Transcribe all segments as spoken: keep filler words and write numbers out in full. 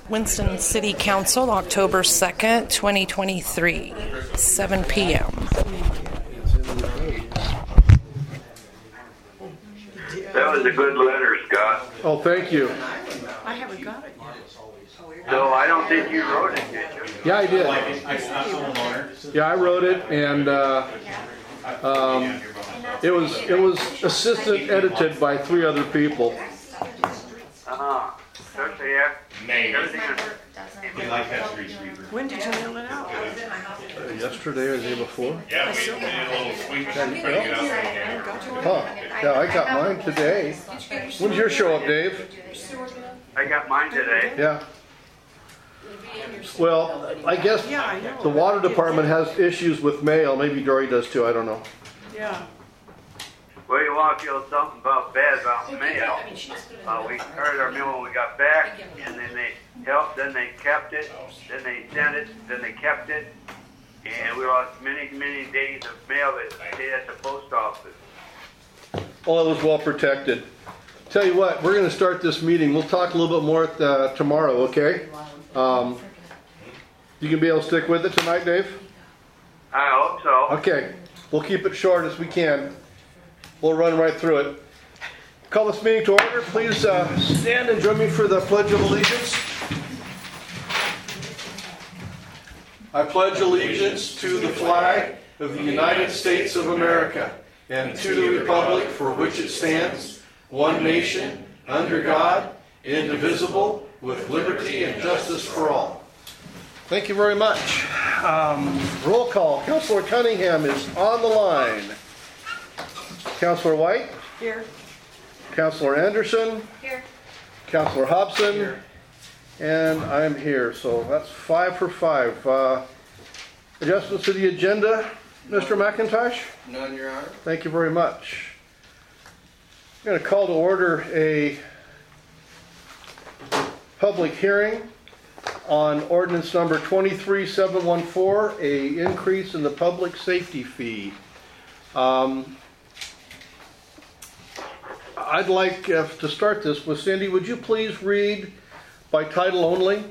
Winston City Council, October second, twenty twenty-three, seven p.m. That was a good letter, Scott. Oh, thank you. I haven't got it yet. So I don't think you wrote it, did you? Yeah, I did. I Yeah, I wrote it, and uh, um, it was it was assistant edited by three other people. Uh-huh. So, yeah. Maybe. Everything is, We like that street sweeper. When did you mail it out? Uh, yesterday or the day before. Yeah, we, we did a little sweep and bring it up there. Huh? Yeah, I got mine today. When did yours show up, Dave? I got mine today. Yeah. Well, I guess Yeah, I know. the water department has issues with mail. Maybe Dory does too. I don't know. Yeah. Well, you want to feel something about bad about mail. Uh, we started our mail when we got back, and then they helped, then they kept it, then they sent it, then they kept it, and we lost many, many days of mail that stayed at the post office. Well, it was well protected. Tell you what, we're going to start this meeting. We'll talk a little bit more uh, tomorrow, okay? Um, you can be able to stick with it tonight, Dave? I hope so. Okay, we'll keep it short as we can. We'll run right through it. Call this meeting to order. Please uh, stand and join me for the Pledge of Allegiance. I pledge allegiance to the flag of the United States of America and to the republic for which it stands, one nation, under God, indivisible, with liberty and justice for all. Thank you very much. Um, roll call. Councilor Cunningham is on the line. Councilor White? Here. Councilor Anderson? Here. Councilor Hobson? Here. And I'm here, so that's five for five. Uh, adjustments to the agenda, Mister McIntosh? None, Your Honor. Thank you very much. I'm going to call to order a public hearing on ordinance number twenty-three seven one four, a increase in the public safety fee. Um, I'd like uh, to start this with Cindy. Would you please read by title only?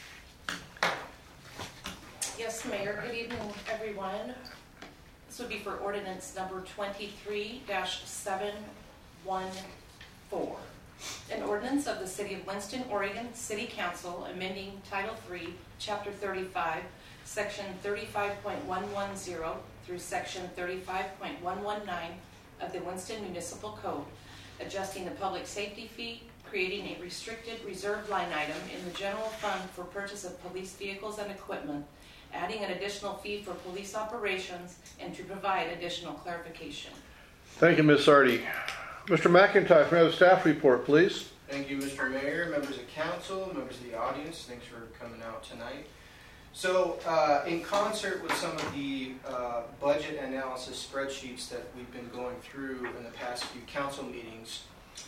Yes, Mayor. Good evening, everyone. This would be for ordinance number twenty-three seven one four. An ordinance of the City of Winston, Oregon City Council amending Title three, Chapter thirty-five, Section thirty-five point one one zero through Section thirty-five point one one nine of the Winston Municipal Code, adjusting the public safety fee, creating a restricted reserve line item in the general fund for purchase of police vehicles and equipment, adding an additional fee for police operations, and to provide additional clarification. Thank you, Miz Sardi. Mister McIntosh, may I have a staff report, please? Thank you, Mister Mayor, members of council, members of the audience. Thanks for coming out tonight. So, uh, in concert with some of the uh, budget analysis spreadsheets that we've been going through in the past few council meetings,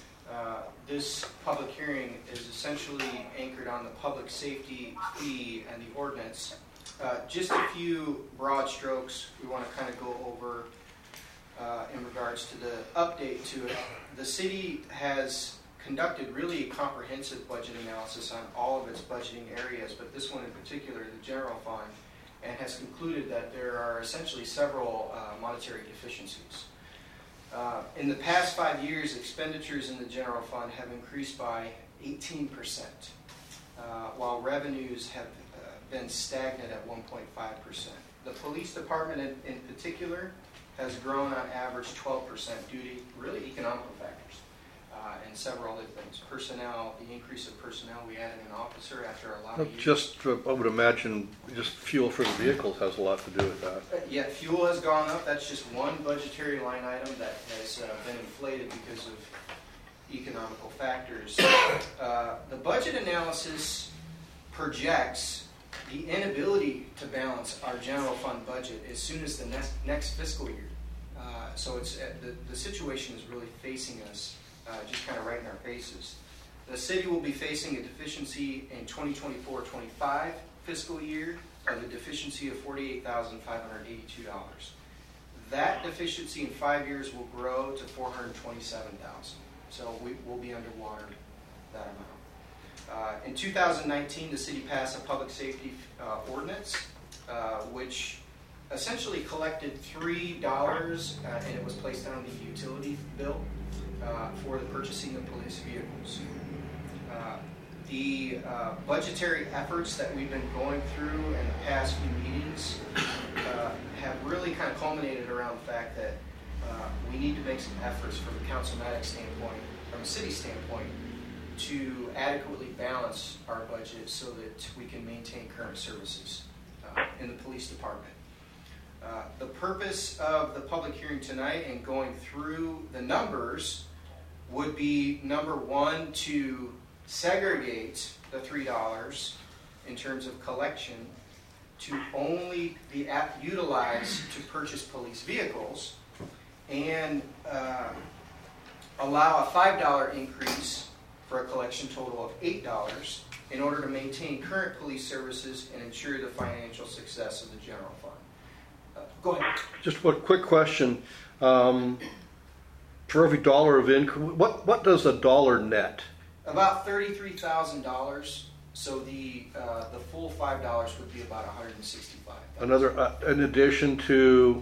uh, this public hearing is essentially anchored on the public safety fee and the ordinance. Uh, just a few broad strokes we want to kind of go over uh, in regards to the update to it. The city has conducted really a comprehensive budget analysis on all of its budgeting areas, but this one in particular, the general fund, and has concluded that there are essentially several uh, monetary deficiencies. Uh, in the past five years, expenditures in the general fund have increased by eighteen percent, uh, while revenues have uh, been stagnant at one point five percent. The police department in, in particular has grown on average twelve percent due to really economical factors. Uh, and several other things. Personnel, the increase of personnel, we added an officer after a lot of years. Just, uh, I would imagine, just fuel for the vehicles has a lot to do with that. Uh, yeah, fuel has gone up. That's just one budgetary line item that has uh, been inflated because of economical factors. Uh, the budget analysis projects the inability to balance our general fund budget as soon as the next, next fiscal year. Uh, so it's uh, the, the situation is really facing us Uh, just kind of right in our faces. The city will be facing a deficiency in twenty twenty-four twenty-five fiscal year of a deficiency of forty-eight thousand five hundred eighty-two dollars. That deficiency in five years will grow to four hundred twenty-seven thousand dollars. So we will be underwater that amount. Uh, in two thousand nineteen, the city passed a public safety uh, ordinance, uh, which essentially collected three dollars, uh, and it was placed on the utility bill uh, for the purchasing of police vehicles. Uh, the uh, budgetary efforts that we've been going through in the past few meetings uh, have really kind of culminated around the fact that uh, we need to make some efforts from a councilmatic standpoint, from a city standpoint, to adequately balance our budget so that we can maintain current services uh, in the police department. Uh, the purpose of the public hearing tonight and going through the numbers would be, number one, to segregate the three dollars in terms of collection to only be at, utilized to purchase police vehicles, and uh, allow a five dollar increase for a collection total of eight dollars in order to maintain current police services and ensure the financial success of the general fund. Uh, go ahead. Just one quick question. Um, for every dollar of income, what, what does a dollar net? About thirty-three thousand dollars. So the uh, the full five dollars would be about one hundred sixty-five thousand dollars. Another, uh, in addition to,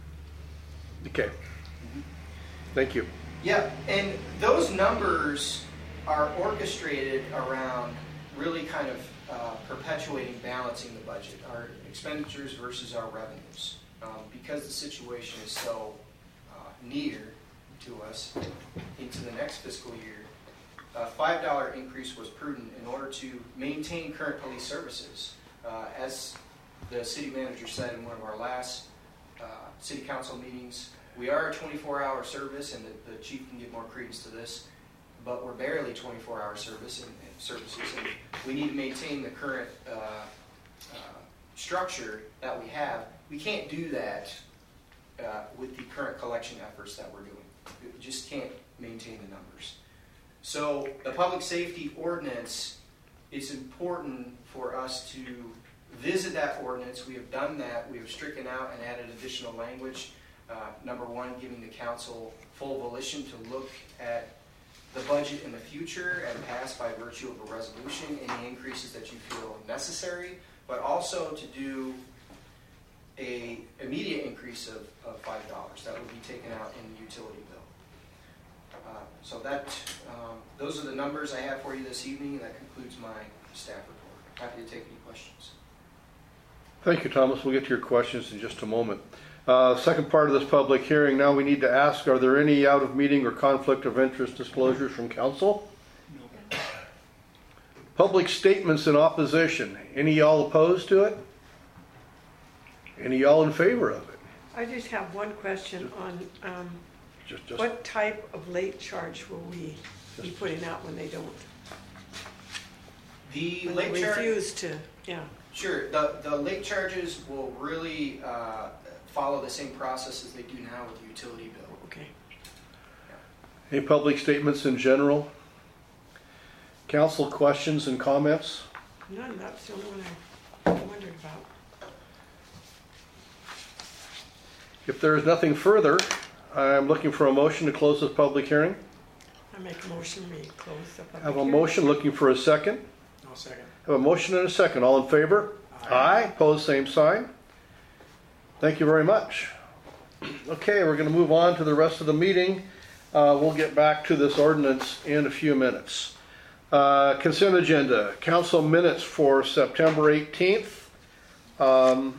okay. Mm-hmm. Thank you. Yeah, and those numbers are orchestrated around really kind of uh, perpetuating, balancing the budget, our expenditures versus our revenues. Um, because the situation is so uh, near to us into the next fiscal year, a five dollar increase was prudent in order to maintain current police services. Uh, as the city manager said in one of our last uh, city council meetings, we are a twenty-four hour service, and the, the chief can give more credence to this, but we're barely twenty-four hour service and, and services, and we need to maintain the current uh, uh, structure that we have. We can't do that uh, with the current collection efforts that we're doing. We just can't maintain the numbers. So the public safety ordinance, it's important for us to visit that ordinance. We have done that. We have stricken out and added additional language. Uh, number one, giving the council full volition to look at the budget in the future and pass by virtue of a resolution any increases that you feel necessary, but also to do a immediate increase of, of five dollars that would be taken out in the utility bill. Uh, so that um, those are the numbers I have for you this evening. That concludes my staff report. Happy to take any questions. Thank you, Thomas. We'll get to your questions in just a moment. Uh, second part of this public hearing, now we need to ask, are there any out of meeting or conflict of interest disclosures from council? No. Public statements in opposition. Any y'all opposed to it? Any y'all in favor of it? I just have one question on um, just, just, what type of late charge will we be putting out when they don't? The When late they charge, refuse to, yeah. sure. The the late charges will really uh, follow the same process as they do now with the utility bill. Okay. any public statements in general? Council questions and comments? None, that's the only one I wondered about. If there is nothing further, I'm looking for a motion to close this public hearing. I make a motion, we close the public Have a hearing. motion, looking for a second. I'll second. Have a motion and a second. All in favor? Aye. Pose same sign. Thank you very much. Okay, we're going to move on to the rest of the meeting. Uh, we'll get back to this ordinance in a few minutes. Uh, consent agenda. Council minutes for September eighteenth. Um,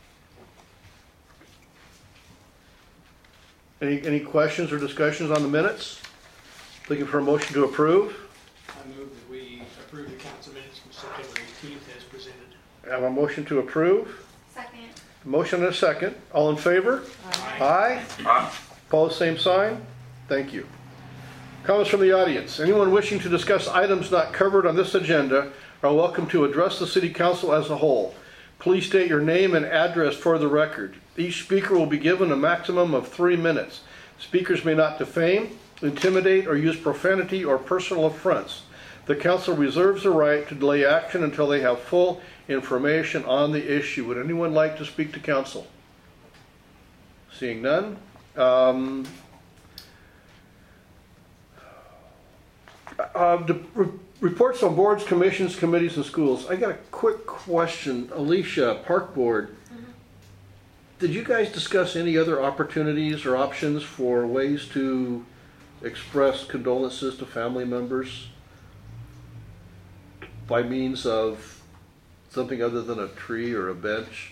any, any questions or discussions on the minutes? Looking for a motion to approve. I move that we approve the council minutes from September eighteenth as presented. I have a motion to approve. Second. Motion and a second. All in favor? Aye. Aye. Opposed, same sign. Thank you. Comments from the audience. Anyone wishing to discuss items not covered on this agenda are welcome to address the City Council as a whole. Please state your name and address for the record. Each speaker will be given a maximum of three minutes. Speakers may not defame, intimidate, or use profanity or personal affronts. The Council reserves the right to delay action until they have full information on the issue. Would anyone like to speak to Council? Seeing none. Um, uh, the Reports on boards, commissions, committees, and schools. I got a quick question. Alicia, Park Board. Mm-hmm. Did you guys discuss any other opportunities or options for ways to express condolences to family members by means of something other than a tree or a bench?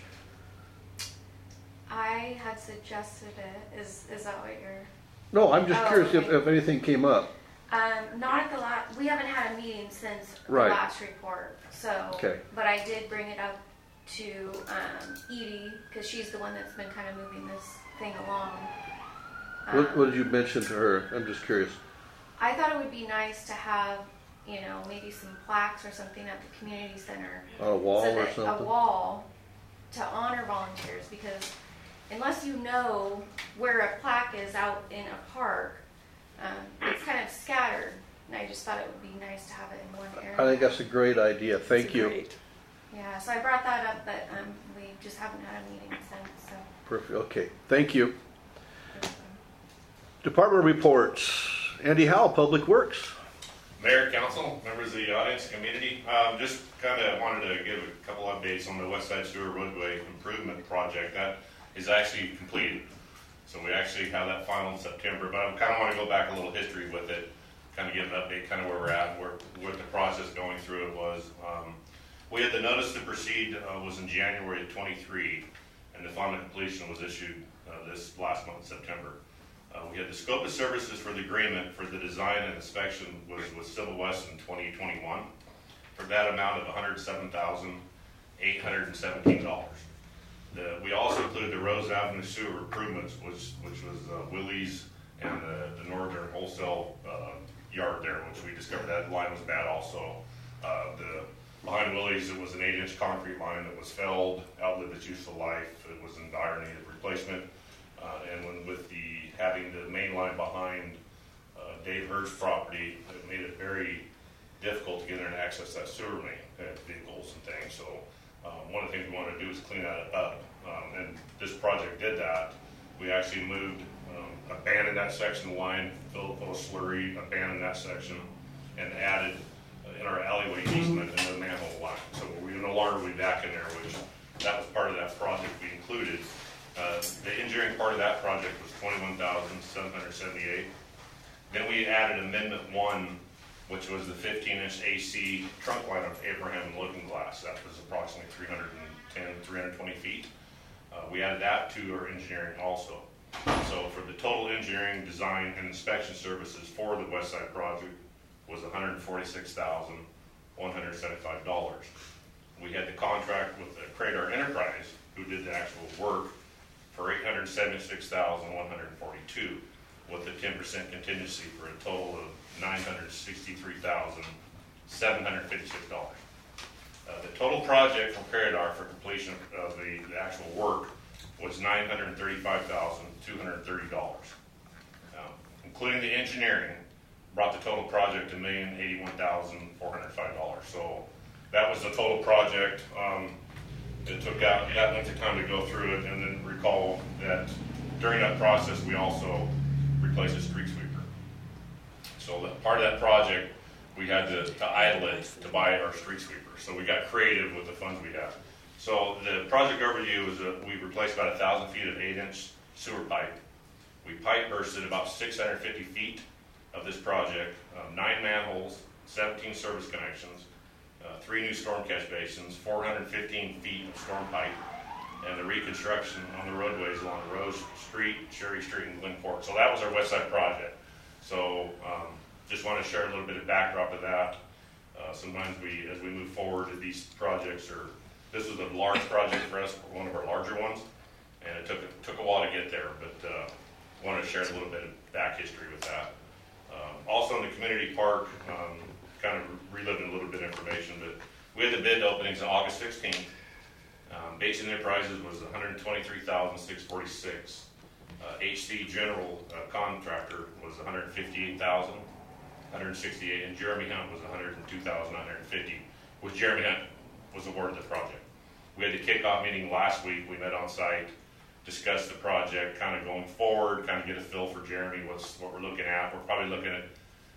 I had suggested it. Is is that what you're... No, I'm just oh, curious okay. if, if anything came up. Um, not at the last, we haven't had a meeting since Right. the last report, so. Okay. But I did bring it up to, um, Edie, cause she's the one that's been kind of moving this thing along. Um, What, what did you mention to her? I'm just curious. I thought it would be nice to have, you know, maybe some plaques or something at the community center. On a wall so or that- something? A wall to honor volunteers, because unless you know where a plaque is out in a park, um, it's kind of scattered, and I just thought it would be nice to have it in one area. I think that's a great idea. Thank It's you. great. Yeah, so I brought that up, but um, we just haven't had a meeting since. So. Perfect. Okay. Thank you. Department reports. Andy Howell, Public Works. Mayor, council, members of the audience, community, um, just kind of wanted to give a couple updates on the West Side Sewer Roadway Improvement Project. That is actually completed. So we actually have that final in September, but I kind of want to go back a little history with it, kind of give an update, kind of where we're at, where, what the process going through it was. Um, we had the notice to proceed uh, was in January of twenty-three, and the final completion was issued uh, this last month, September. Uh, we had the scope of services for the agreement for the design and inspection was with Civil West in twenty twenty-one for that amount of one hundred seven thousand eight hundred seventeen dollars. The, we also included the Rose Avenue sewer improvements, which which was uh, Willie's and the, the Northern Wholesale uh, yard there, which we discovered that line was bad also. Uh, the behind Willie's, it was an eight-inch concrete line that was felled, outlived its useful life. It was in dire need of replacement. Uh, and when with the having the main line behind uh, Dave Hurd's property, it made it very difficult to get in and access that sewer main, uh, vehicles and things. So. Um, one of the things we wanted to do is clean that up, um, and this project did that. We actually moved, um, abandoned that section of line, filled full of slurry, abandoned that section, and added uh, in our alleyway easement and the manhole line. So we no longer will be back in there, which that was part of that project we included. Uh, the engineering part of that project was twenty-one thousand seven hundred seventy-eight. Then we added Amendment One, which was the fifteen-inch A C trunk line of Abraham and Looking Glass. That was approximately three hundred ten, three hundred twenty feet. Uh, we added that to our engineering also. So for the total engineering, design, and inspection services for the West Side project was one hundred forty-six thousand one hundred seventy-five dollars. We had the contract with the Cradar Enterprise, who did the actual work, for eight hundred seventy-six thousand one hundred forty-two dollars, with a ten percent contingency for a total of nine hundred sixty-three thousand seven hundred fifty-six dollars. Uh, the total project from Cradar for completion of the, the actual work was nine hundred thirty-five thousand two hundred thirty dollars. Um, including the engineering, brought the total project to one million eighty-one thousand four hundred five dollars. So that was the total project. Um, it took that, that length of time to go through it, and then recall that during that process we also replaced a street sweeper. So that part of that project, we had to, to idle it to buy our street sweeper. So we got creative with the funds we had. So the project overview is that we replaced about a thousand feet of eight-inch sewer pipe. We pipe bursted about six hundred fifty feet of this project, um, nine manholes, seventeen service connections, uh, three new storm catch basins, four hundred fifteen feet of storm pipe, and the reconstruction on the roadways along Rose Street, Cherry Street, and Glen Court. So that was our West Side project. So um, just want to share a little bit of backdrop of that. Uh, sometimes we, as we move forward, these projects are, this was a large project for us, one of our larger ones, and it took, it took a while to get there, but uh, wanted to share a little bit of back history with that. Um, also in the community park, um, kind of reliving a little bit of information, but we had the bid openings on August sixteenth. Um, Bates Enterprises was one hundred twenty-three thousand six hundred forty-six. Uh, H C General uh, Contractor was one hundred fifty-eight thousand one hundred sixty-eight, and Jeremy Hunt was one hundred two thousand nine hundred fifty, which Jeremy Hunt was awarded the project. We had the kickoff meeting last week. We met on site, discussed the project, kind of going forward, kind of get a feel for Jeremy, what's what we're looking at. We're probably looking at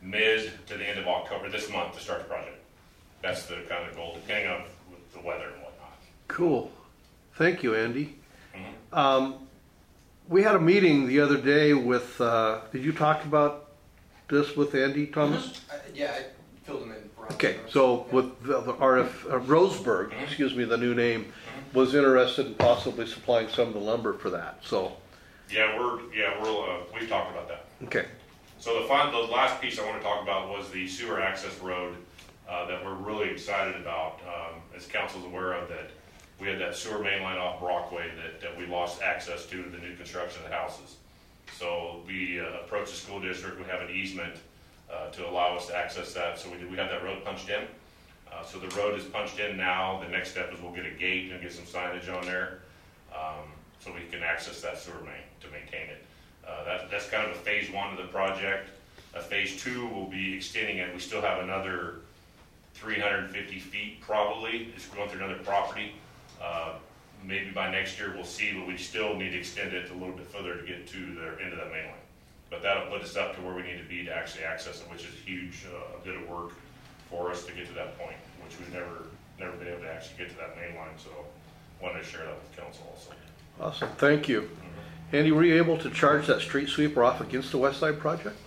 mid to the end of October this month to start the project. That's the kind of goal, depending on the weather and whatnot. Cool. Thank you, Andy. Mm-hmm. Um, we had a meeting the other day with, uh, did you talk about this with Andy, Thomas? Mm-hmm. Uh, yeah, I filled them in. Okay, so with the, the R F uh, Roseburg, Mm-hmm. excuse me, the new name, was interested in possibly supplying some of the lumber for that. So, Yeah, we're yeah we're uh, we've talked about that. okay, So the fun, the last piece I want to talk about was the sewer access road uh, that we're really excited about. Um, as council's aware of that, we had that sewer main line off Brockway that, that we lost access to the new construction of the houses. So we uh, approached the school district. We have an easement uh, to allow us to access that. So we did, we have that road punched in. Uh, so the road is punched in now. The next step is we'll get a gate and get some signage on there, um, so we can access that sewer main to maintain it. Uh, that, that's kind of a phase one of the project. Uh, phase two will be extending it. We still have another three hundred fifty feet probably. It's going through another property. Uh, maybe by next year we'll see, but we still need to extend it a little bit further to get to the end of that main line. But that'll put us up to where we need to be to actually access it, which is a huge uh, bit of work for us to get to that point, which we've never never been able to actually get to that main line. So wanted to share that with council also. awesome, thank you. Mm-hmm. Andy, were you able to charge that street sweeper off against the West Side project?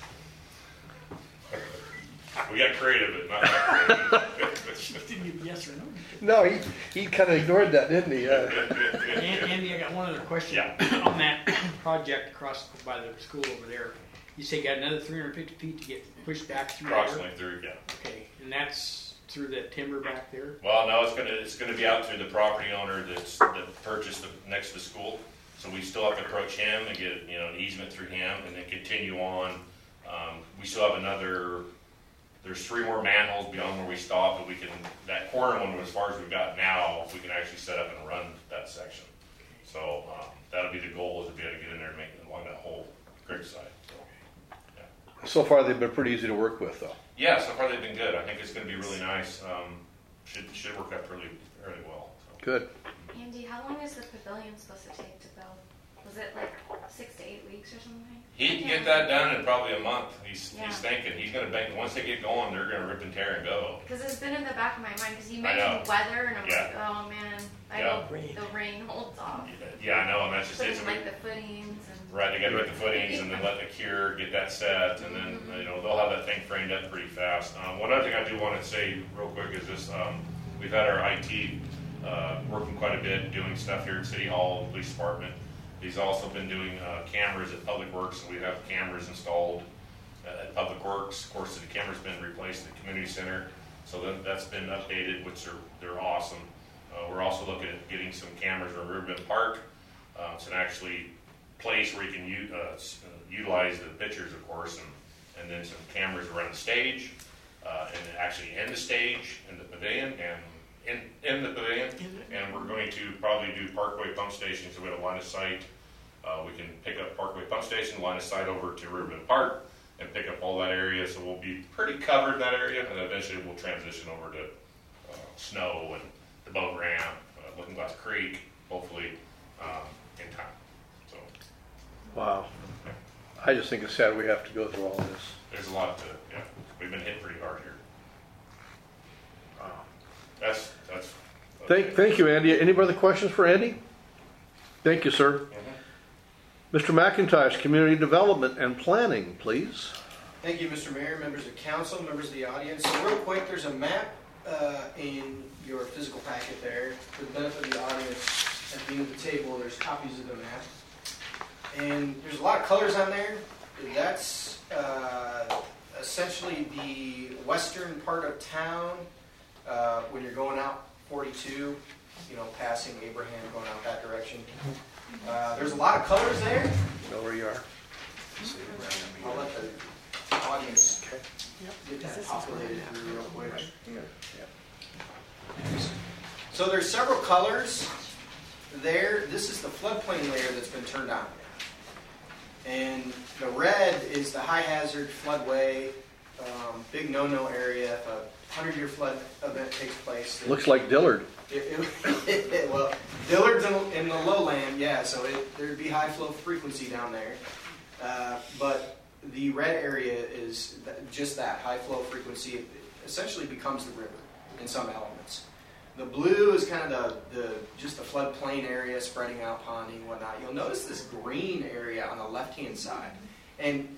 We got creative, but not that creative. Didn't give yes or no. No, he, he kind of ignored that, didn't he? Uh, An- Andy, I got one other question. Yeah. On that project across by the school over there, you say you got another three hundred fifty feet to get pushed back through there? Approximately through, yeah. Okay, and that's through that timber back there? Well, no, it's gonna it's gonna be out through the property owner that's that purchased the, next to the school. So we still have to approach him and get you know an easement through him, and then continue on. Um, we still have another. There's three more manholes beyond where we stop, but we can that corner one as far as we've got now. We can actually set up and run that section. So um, that'll be the goal, is to be able to get in there and make it along that whole creek side. So, yeah. so far, they've been pretty easy to work with, though. Yeah, so far they've been good. I think it's going to be really nice. Um, should should work out really really well. So. Good. Andy, how long is the pavilion supposed to take to build? Was it like six to eight weeks or something? He can get that done in probably a month. He's Yeah. he's thinking he's going to bank. Once they get going, they're going to rip and tear and go. Because it's been in the back of my mind. Because you I know. mentioned weather, and I'm Yeah. like, oh man, I Yeah. hope the rain holds off. Yeah, I know, and that's just Put it's in like the footings and. right. They got to get the footings and then let the cure get that set, and then you know they'll have that thing framed up pretty fast. Um, one other thing I do want to say real quick is this: um, we've had our I T uh, working quite a bit, doing stuff here at City Hall, Police Department. He's also been doing uh, cameras at Public Works, and we have cameras installed uh, at Public Works. Of course, the camera's been replaced at the community center, so that, that's been updated, which are they're awesome. Uh, we're also looking at getting some cameras from Riverbend Park. Uh, it's an actually place where you can u- uh, s- uh, utilize the pictures, of course, and, and then some cameras around the stage, uh, and actually in the stage, in the pavilion, and in, in the pavilion. And we're going to probably do Parkway Pump Station, so we have a line of sight. Uh, we can pick up Parkway Pump Station, line of sight over to Riverbend Park, and pick up all that area. So we'll be pretty covered in that area, and eventually we'll transition over to uh, snow and the boat ramp, uh, Looking Glass Creek, hopefully um, in time. So Wow. I just think it's sad we have to go through all this. there's a lot to, yeah, we've been hit pretty hard here. Wow. That's, that's. Thank, thank you, Andy. Any other questions for Andy? Thank you, sir. Mhm. Mister McIntosh, Community Development and Planning, please. Thank you, Mister Mayor, members of council, members of the audience. So real quick, there's a map uh, in your physical packet there. For the benefit of the audience, at the end of the table, there's copies of the map. And there's a lot of colors on there. That's uh, essentially the western part of town uh, when you're going out forty-two, you know, passing Abraham, going out that direction. Uh, there's a lot of colors there. You know where you are. I'll let the audience get that populated through real quick. So there's several colors there. This is the floodplain layer that's been turned on. And the red is the high hazard floodway, um, big no-no area. If a hundred-year flood event takes place. Looks like Dillard. It, it, it, well, Dillard's in, in the lowland, yeah, so it, there'd be high flow frequency down there. Uh, but the red area is th- just that high flow frequency. It essentially becomes the river in some elements. The blue is kind of the, the just the floodplain area spreading out, ponding, whatnot. You'll notice this green area on the left-hand side. And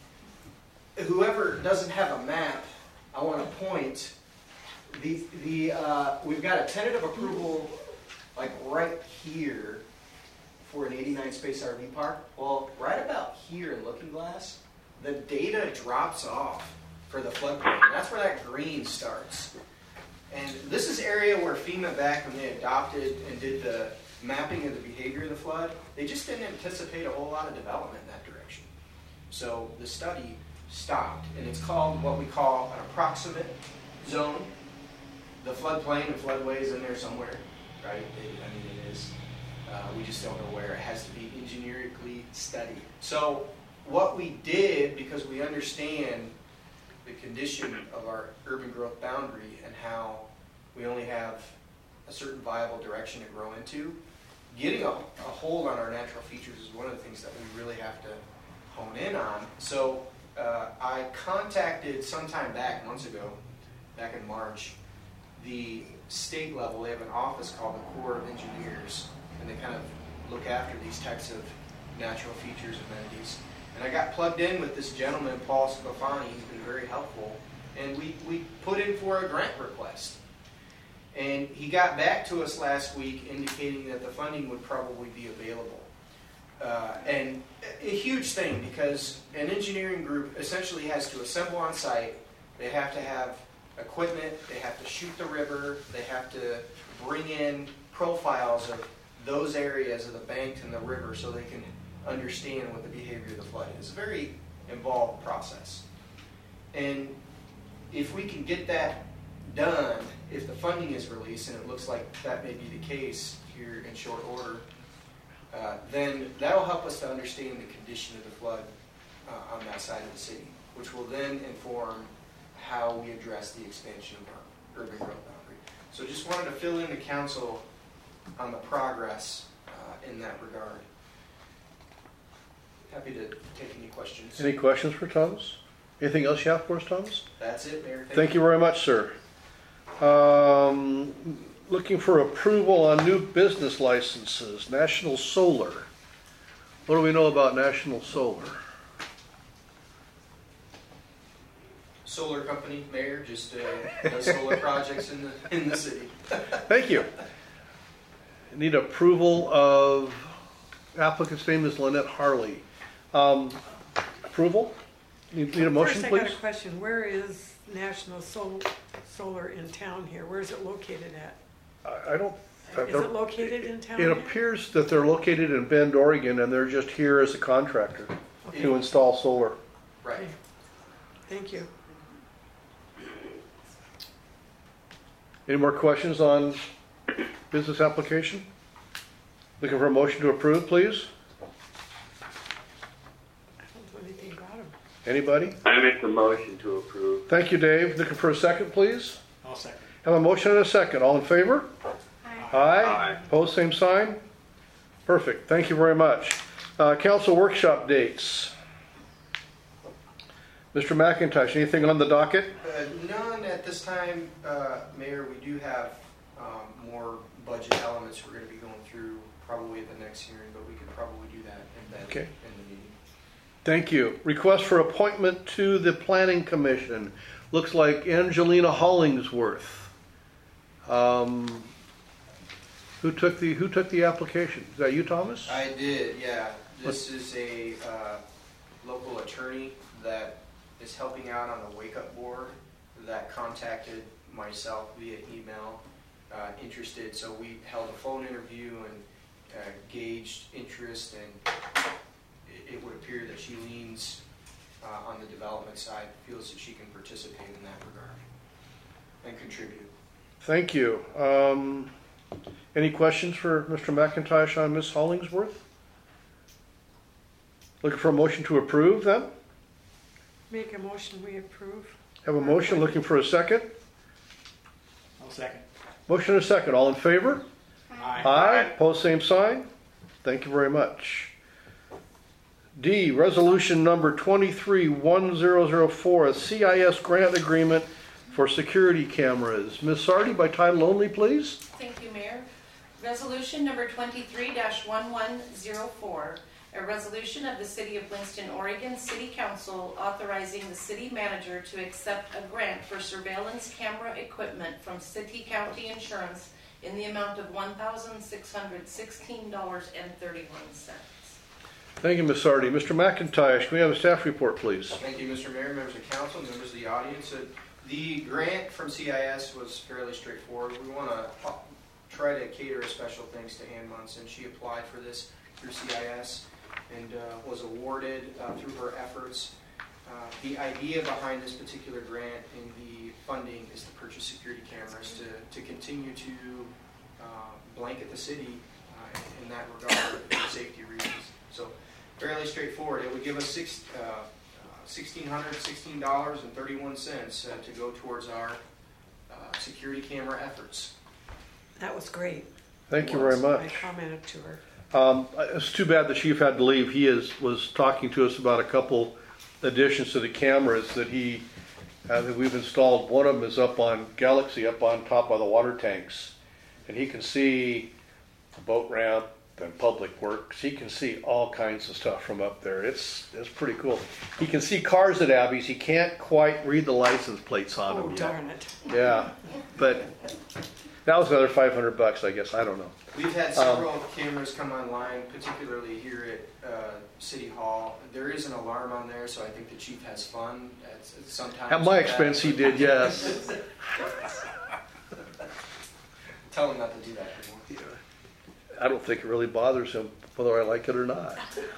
whoever doesn't have a map, I want to point. The the uh, we've got a tentative approval, like right here, for an eighty-nine space R V park. Well, right about here in Looking Glass, the data drops off for the floodplain. That's where that green starts. And this is area where FEMA, back when they adopted and did the mapping of the behavior of the flood, they just didn't anticipate a whole lot of development in that direction. So the study stopped, and it's called what we call an approximate zone. The floodplain and floodway is in there somewhere, right? It, I mean, it is. Uh, we just don't know where. It has to be engineerically studied. So what we did, because we understand the condition of our urban growth boundary and how we only have a certain viable direction to grow into, getting a, a hold on our natural features is one of the things that we really have to hone in on. So uh, I contacted sometime back, months ago, back in March, the state level. They have an office called the Corps of Engineers, and they kind of look after these types of natural features, amenities. And I got plugged in with this gentleman, Paul Scafani. He's been very helpful. And we, we put in for a grant request. And he got back to us last week indicating that the funding would probably be available. Uh, and a huge thing, because an engineering group essentially has to assemble on site. They have to have equipment. They have to shoot the river. They have to bring in profiles of those areas of the bank and the river so they can understand what the behavior of the flood is. It's a very involved process. And if we can get that done, if the funding is released, and it looks like that may be the case here in short order, uh, then that'll help us to understand the condition of the flood uh, on that side of the city, which will then inform how we address the expansion of our urban growth boundary. So just wanted to fill in the council on the progress uh, in that regard. Happy to take any questions. Any questions for Thomas? Anything else you have for us, Thomas? That's it, Mayor. Thank, Thank you very much, sir. Um, looking for approval on new business licenses. National Solar. What do we know about National Solar? Solar company, Mayor, just uh, does solar projects in the in the city. Thank you. Need approval of applicant's name is Lynette Harley. Um, approval? Need, need a motion, First, please? I got a question. Where is National Sol- Solar in town here? Where is it located at? I, I don't. Is it located in town It here? appears that they're located in Bend, Oregon, and they're just here as a contractor Okay. to install solar. Right. Okay. Thank you. Any more questions on business application? Looking for a motion to approve, please? I don't know anything about them. Anybody? I make the motion to approve. Thank you, Dave. Looking for a second, please? I'll second. Have a motion and a second. All in favor? Aye. Aye. Aye. Pose same sign? Perfect. Thank you very much. Uh, council workshop dates. Mister McIntosh, anything on the docket? Uh, none at this time, uh, Mayor. We do have um, more budget elements we're going to be going through probably at the next hearing, but we could probably do that in, Okay. in the meeting. Thank you. Request for appointment to the Planning Commission. Looks like Angelina Hollingsworth. Um, who took the Who took the application? Is that you, Thomas? I did, yeah. This is a uh, local attorney that is helping out on the Wake Up Board that contacted myself via email, uh, interested. So we held a phone interview and uh, gauged interest, and it, it would appear that she leans uh, on the development side, feels that she can participate in that regard and contribute. Thank you. Um, any questions for Mister McIntosh on Miz Hollingsworth? Looking for a motion to approve then? Make a motion, we approve. Have a motion, looking for a second? I'll second. Motion and a second. All in favor? Aye. Aye. Pose same sign. Thank you very much. D, resolution number twenty-three one thousand four, a C I S grant agreement for security cameras. Miz Sardi, by title only, please. Thank you, Mayor. Resolution number twenty-three dash eleven oh four, a resolution of the City of Winston, Oregon City Council authorizing the city manager to accept a grant for surveillance camera equipment from City County Insurance in the amount of one thousand six hundred sixteen dollars and thirty-one cents. Thank you, Miz Sardi. Mister McIntosh, can we have a staff report, please? Thank you, Mister Mayor, members of council, members of the audience. Uh, The grant from C I S was fairly straightforward. We want to try to cater a special thanks to Ann Munson. She applied for this through C I S and uh, was awarded uh, through her efforts. Uh, the idea behind this particular grant and the funding is to purchase security cameras to, to continue to uh, blanket the city uh, in that regard for safety reasons. So fairly straightforward. It would give us six, uh, uh, sixteen hundred sixteen dollars and thirty-one cents uh, to go towards our uh, security camera efforts. That was great. Thank you very much. I commented to her. Um, it's too bad the chief had to leave. He is was talking to us about a couple additions to the cameras that he uh, that we've installed. One of them is up on Galaxy, up on top of the water tanks, and he can see the boat ramp and public works. He can see all kinds of stuff from up there. It's it's pretty cool. He can see cars at Abby's. He can't quite read the license plates on Oh, them yet. darn it. Yeah, but that was another five hundred bucks, I guess. I don't know. We've had several um, cameras come online, particularly here at uh, City Hall. There is an alarm on there, so I think the chief has fun. It's, it's sometimes at my expense, he did, yes. Tell him not to do that anymore. I don't think it really bothers him whether I like it or not.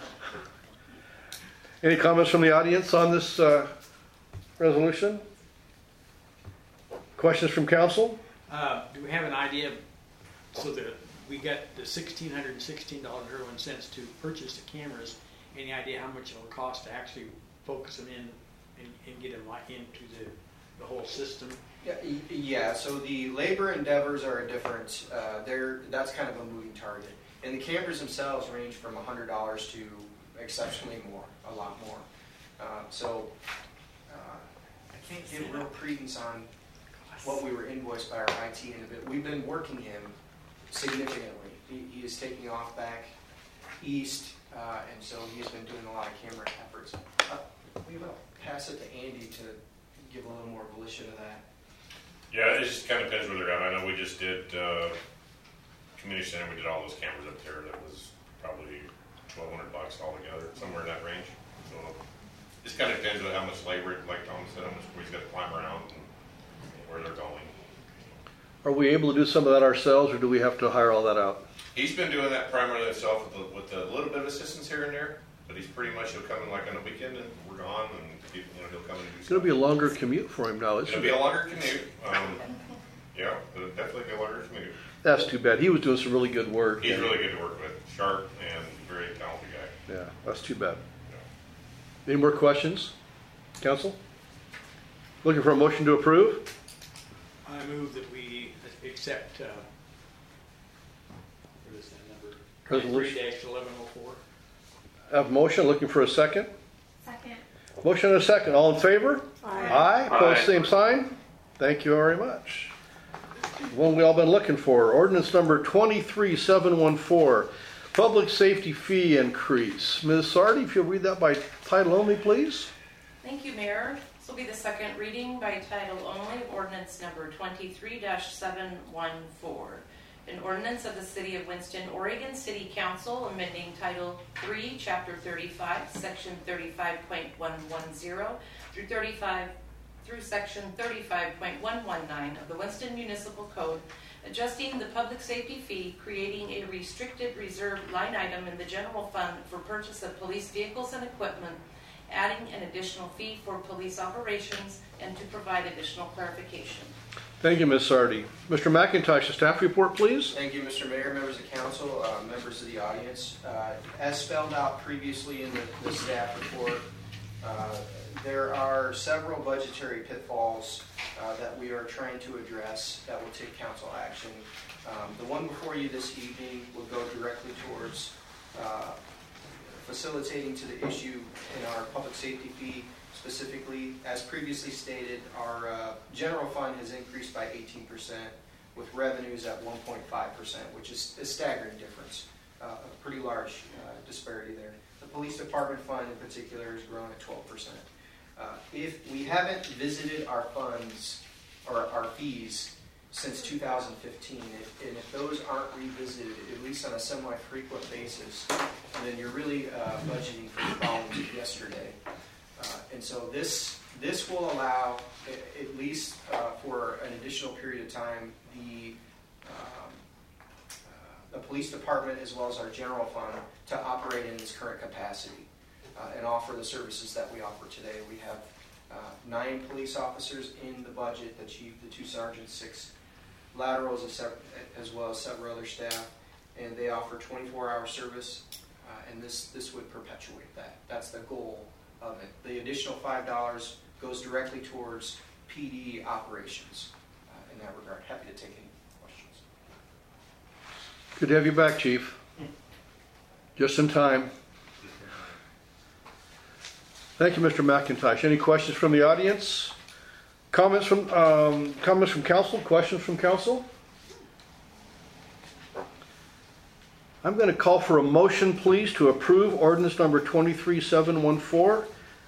Any comments from the audience on this uh, resolution? Questions from council? Uh, do we have an idea, so that we got the sixteen hundred sixteen dollars and thirty-one cents to purchase the cameras, any idea how much it'll cost to actually focus them in and, and get them like into the, the whole system? Yeah, yeah, so the labor endeavors are a different, uh, they're, that's kind of a moving target. And the cameras themselves range from one hundred dollars to exceptionally more, a lot more. Uh, so uh, I can't give real credence on what we were invoiced by our I T individual. We've been working him significantly. He, he is taking off back east, uh, and so he's been doing a lot of camera efforts. Uh, we will pass it to Andy to give a little more volition of that. Yeah, it just kind of depends where they're at. I know we just did uh, community center. We did all those cameras up there. That was probably twelve hundred bucks altogether, somewhere in that range. So it just kind of depends on how much labor, like Tom said, how much he's got to climb around and where they're going. Are we able to do some of that ourselves, or do we have to hire all that out? He's been doing that primarily himself with, the, with a little bit of assistance here and there, but he's pretty much, he'll come in like on a weekend and we're gone, and he, you know, he'll come in and do It's going to be a longer commute for him now, isn't It'll it? be a longer commute. Um, yeah, it'll definitely be a longer commute. That's too bad. He was doing some really good work. He's really good to work with, sharp and very talented guy. Yeah, that's too bad. Any more questions, council? Looking for a motion to approve? I move that we accept, uh, what is that number? Resolution. twenty-three dash eleven oh four. Have a motion. Looking for a second? Second. Motion and a second. All in favor? Aye. Aye. Opposed, Aye. same sign. Thank you very much. One we all been looking for. Ordinance number twenty-three seven one four. Public safety fee increase. Miz Sardi, if you'll read that by title only, please. Thank you, Mayor. This will be the second reading by title only of ordinance number twenty-three dash seven one four. An ordinance of the City of Winston, Oregon City Council amending Title three, Chapter thirty-five, Section thirty-five point one one zero through thirty-five through Section thirty-five point one one nine of the Winston Municipal Code, adjusting the public safety fee, creating a restricted reserve line item in the general fund for purchase of police vehicles and equipment, adding an additional fee for police operations, and to provide additional clarification. Thank you, Miz Sardi. Mister McIntosh, the staff report, please. Thank you, Mister Mayor, members of council, uh, members of the audience. Uh, as spelled out previously in the, the staff report, uh, there are several budgetary pitfalls uh, that we are trying to address that will take council action. Um, the one before you this evening will go directly towards uh, facilitating to the issue in our public safety fee specifically. As previously stated, our uh, general fund has increased by eighteen percent with revenues at one point five percent, which is a staggering difference, uh, a pretty large uh, disparity there. The police department fund in particular has grown at twelve percent. Uh, if we haven't visited our funds or our fees since two thousand fifteen, if, and if those aren't revisited, at least on a semi-frequent basis, then you're really uh, budgeting for the problems of yesterday. Uh, and so this this will allow, at least uh, for an additional period of time, the um, uh, the police department as well as our general fund to operate in its current capacity uh, and offer the services that we offer today. We have uh, nine police officers in the budget, the chief, the two sergeants, six laterals, as well as several other staff, and they offer twenty-four hour service, uh, and this this would perpetuate that. That's the goal of it. The additional five dollars goes directly towards P D operations uh, in that regard. Happy to take any questions. Good to have you back, Chief. Just in time. Thank you, Mister McIntosh. Any questions from the audience? Comments from um, comments from council? Questions from council? I'm going to call for a motion, please, to approve ordinance number twenty-three seven one four.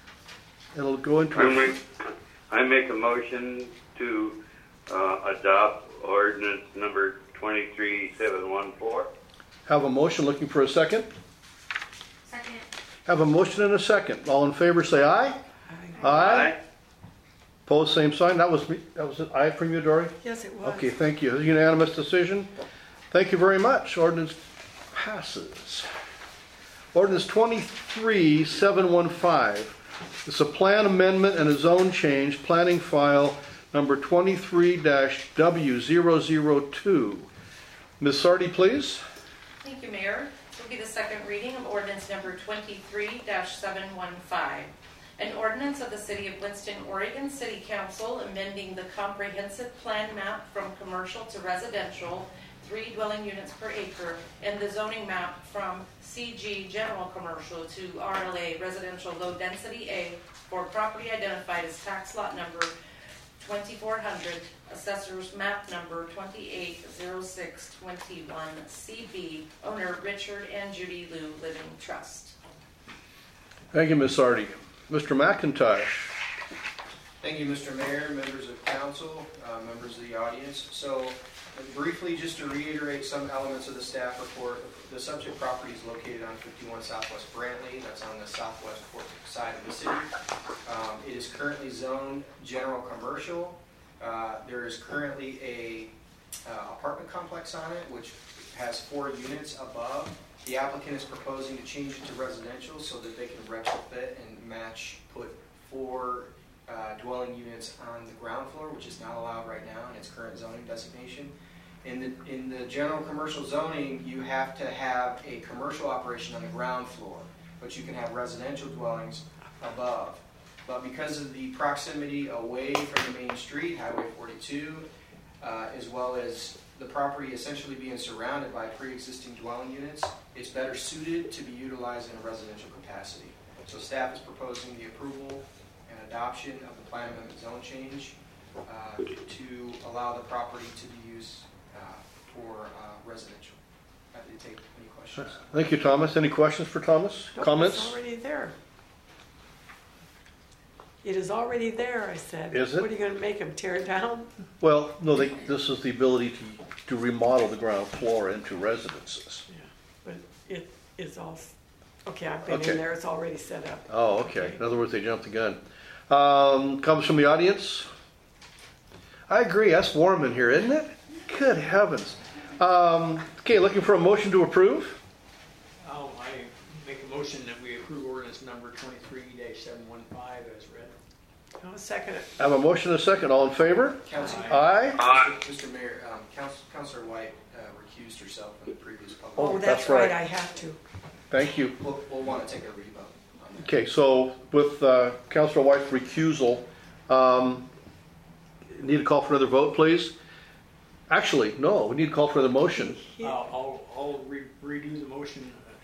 It'll go into. I make, I make a motion to uh, adopt ordinance number twenty-three seven one four. Have a motion. Looking for a second. Second. Have a motion and a second. All in favor, say aye. Aye. Aye. Opposed, same sign. That was me. That was it. Aye from you, Dory? Yes, it was. Okay, thank you. Unanimous decision. Thank you very much. Ordinance passes. Ordinance twenty-three seven one five. It's a plan amendment and a zone change, planning file number twenty-three W zero zero two. Miz Sardi, please. Thank you, Mayor. This will be the second reading of ordinance number twenty-three seven one five. An ordinance of the City of Winston, Oregon City Council amending the comprehensive plan map from commercial to residential, three dwelling units per acre, and the zoning map from C G general commercial to R L A residential low density A for property identified as tax lot number twenty-four hundred, assessor's map number twenty-eight oh six twenty-one C B, owner Richard and Judy Liu Living Trust. Thank you, Miz Sardi. Mister McIntosh. Thank you, Mister Mayor, members of council, uh, members of the audience. So uh, briefly, just to reiterate some elements of the staff report, the subject property is located on fifty-one Southwest Brantley. That's on the southwest side of the city. Um, it is currently zoned general commercial. Uh, there is currently a uh, apartment complex on it, which has four units above. The applicant is proposing to change it to residential so that they can retrofit and match, put four uh, dwelling units on the ground floor, which is not allowed right now in its current zoning designation. In the, in the general commercial zoning, you have to have a commercial operation on the ground floor, but you can have residential dwellings above. But because of the proximity away from the main street, Highway forty-two, uh, as well as the property essentially being surrounded by pre-existing dwelling units, it's better suited to be utilized in a residential capacity. So staff is proposing the approval and adoption of the plan amendment zone change uh, to allow the property to be used uh, for uh, residential. Happy to take any questions. Thank you, Thomas. Any questions for Thomas? Nope, Comments? It's already there. It is already there, I said. Is it? What are you going to make them tear it down? Well, no, they, this is the ability to, to remodel the ground floor into residences. Yeah, but it is all, okay, I've been Okay. in there, it's already set up. Oh, okay. In other words, they jumped the gun. Um, comes from the audience. I agree. That's warm in here, isn't it? Good heavens. Um, okay, looking for a motion to approve. Oh, I make a motion that we approve ordinance number twenty-three seven one five as read. I'll second it. I have a motion and a second. All in favor? Council, Aye. Aye. Mister Mayor, um, Council, Councilor White uh, recused herself from the previous public. Oh, Oh, that's that's right, right. I have to. Thank you. We'll, we'll want to take a revote on that. Okay, so with uh, Councilor White's recusal, um, need to call for another vote, please? Actually, no, we need to call for another motion. He- I'll, I'll, I'll re- redo the motion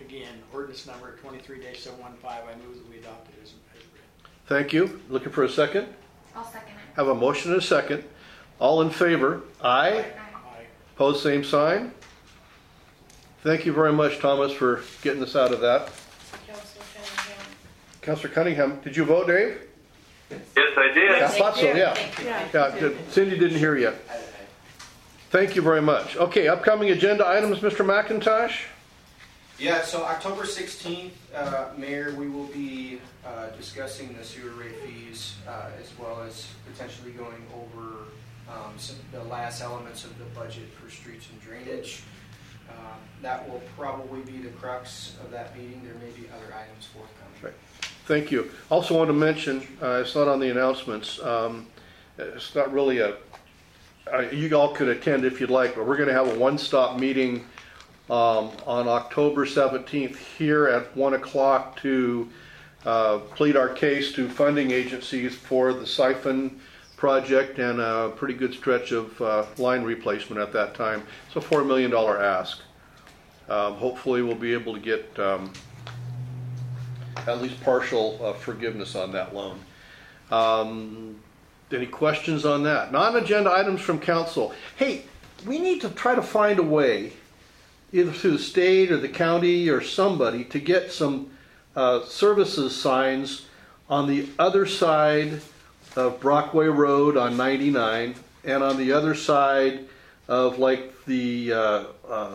again, ordinance number twenty-three dash seven one five, I move that we adopt it as, as written. Thank you. Looking for a second? I'll second it. Have a motion and a second. All in favor? Aye. Aye. Aye. Pose same sign. Thank you very much, Thomas, for getting us out of that. Councilor Cunningham. Councilor Cunningham, did you vote, Dave? Yes, I did. I thought so, yeah. Yeah. Yeah, did- Cindy didn't hear you. Thank you very much. Okay, upcoming agenda items, Mister McIntosh? Yeah, so October sixteenth, uh, Mayor, we will be uh, discussing the sewer rate fees uh, as well as potentially going over um, some, the last elements of the budget for streets and drainage. Um, that will probably be the crux of that meeting. There may be other items forthcoming. Right. Thank you. Also want to mention, uh, it's not on the announcements, um, it's not really a, uh, you all could attend if you'd like, but we're going to have a one-stop meeting um, on October seventeenth here at one o'clock to uh, plead our case to funding agencies for the siphon project and a pretty good stretch of uh, line replacement at that time. It's a four million dollars ask. Um, hopefully we'll be able to get um, at least partial uh, forgiveness on that loan. Um, any questions on that? Non-agenda items from council. Hey, we need to try to find a way, either through the state or the county or somebody, to get some uh, services signs on the other side of Brockway Road on ninety-nine and on the other side of like the uh, uh,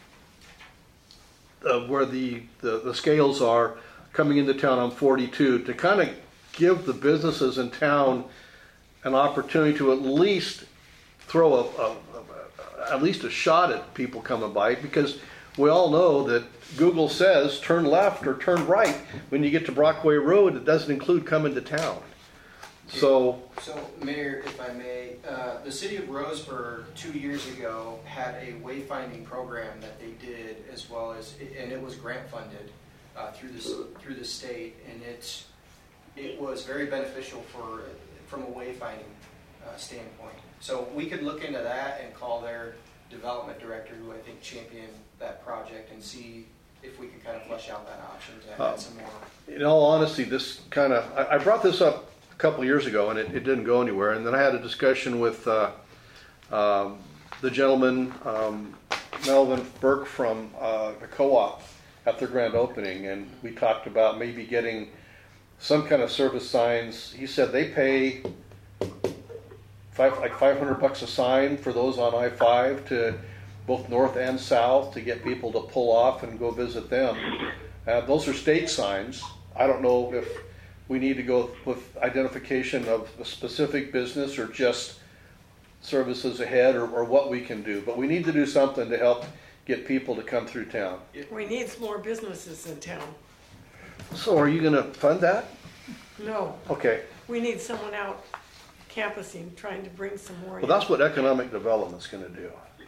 of where the, the, the scales are coming into town on forty-two, to kind of give the businesses in town an opportunity to at least throw a, a, a at least a shot at people coming by, because we all know that Google says turn left or turn right when you get to Brockway Road. It doesn't include coming to town. So, So, Mayor, if I may, uh, the city of Roseburg two years ago had a wayfinding program that they did, as well as, and it was grant funded uh, through this through the state, and it's it was very beneficial for from a wayfinding uh, standpoint. So we could look into that and call their development director, who I think championed that project, and see if we could kind of flesh out that option to add Uh, some more. in all honesty, this kind of, I, I brought this up a couple of years ago and it, it didn't go anywhere. And then I had a discussion with uh, um, the gentleman, um, Melvin Burke from uh, the co-op at their grand opening. And we talked about maybe getting some kind of service signs. He said they pay five, like five hundred bucks a sign for those on I five to both north and south, to get people to pull off and go visit them. Uh, those are state signs. I don't know if we need to go with identification of a specific business or just services ahead, or, or what we can do. But we need to do something to help get people to come through town. We need some more businesses in town. So are you going to fund that? No, Okay. we need someone out campusing, trying to bring some more in. Well, that's what economic development's going to do.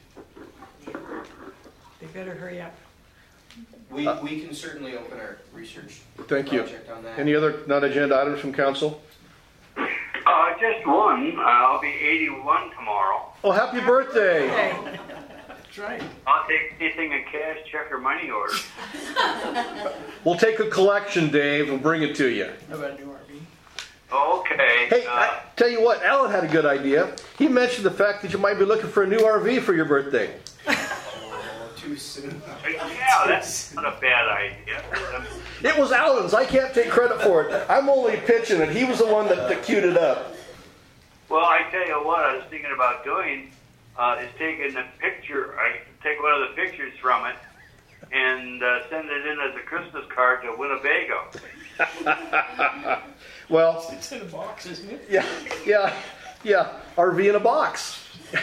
They better hurry up. We, we can certainly open our research Thank you. project on that. Any other non-agenda items from council? Uh, just one. Uh, I'll be eighty-one tomorrow. Oh, happy birthday! Okay. That's right. I'll take anything in cash, check, or money order. We'll take a collection, Dave, and bring it to you. How about a new R V? Okay. Hey, uh, I tell you what, Alan had a good idea. He mentioned the fact that you might be looking for a new R V for your birthday. Oh, too soon. yeah, that's not a bad idea. Um, It was Alan's. I can't take credit for it. I'm only pitching it. He was the one that, that queued it up. Well, I tell you what, I was thinking about doing uh, is taking the picture, I take one of the pictures from it and uh, send it in as a Christmas card to Winnebago. Well, It's in a box, isn't it? yeah, yeah, yeah. R V in a box.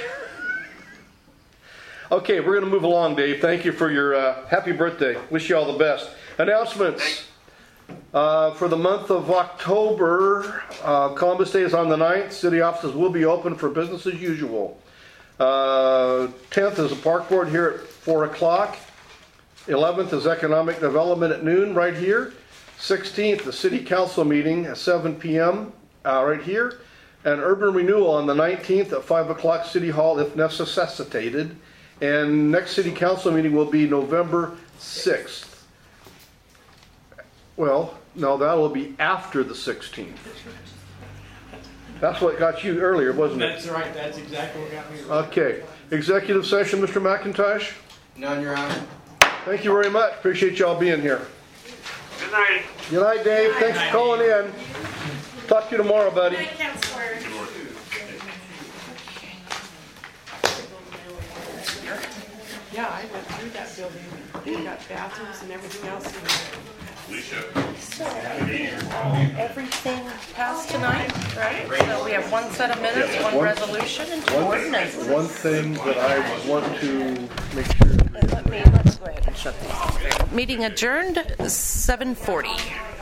Okay, we're going to move along, Dave. Thank you for your uh, happy birthday. Wish you all the best. Announcements. Uh, for the month of October, uh, Columbus Day is on the ninth. City offices will be open for business as usual. Uh, tenth is a park board here at four o'clock. eleventh is economic development at noon right here. sixteenth, the city council meeting at seven p.m. Uh, right here. And urban renewal on the nineteenth at five o'clock, City Hall if necessitated. And next city council meeting will be November sixth. Well, no, that'll be after the sixteenth. That's what got you earlier, wasn't it? That's right, that's exactly what got me. Okay. Executive session, Mister McIntosh? None, Your Honor. Thank you very much. Appreciate y'all being here. Good night. Good night, Dave. Thanks for calling in. Talk to you tomorrow, buddy. Good night, Counselor. Yeah, I went through that building. They got bathrooms and everything else in there. So, everything passed tonight, right? So we have one set of minutes, one One- resolution, and two One, ordinances. one thing that I want to make sure. And let me, let's go ahead and shut this. Meeting adjourned, seven forty.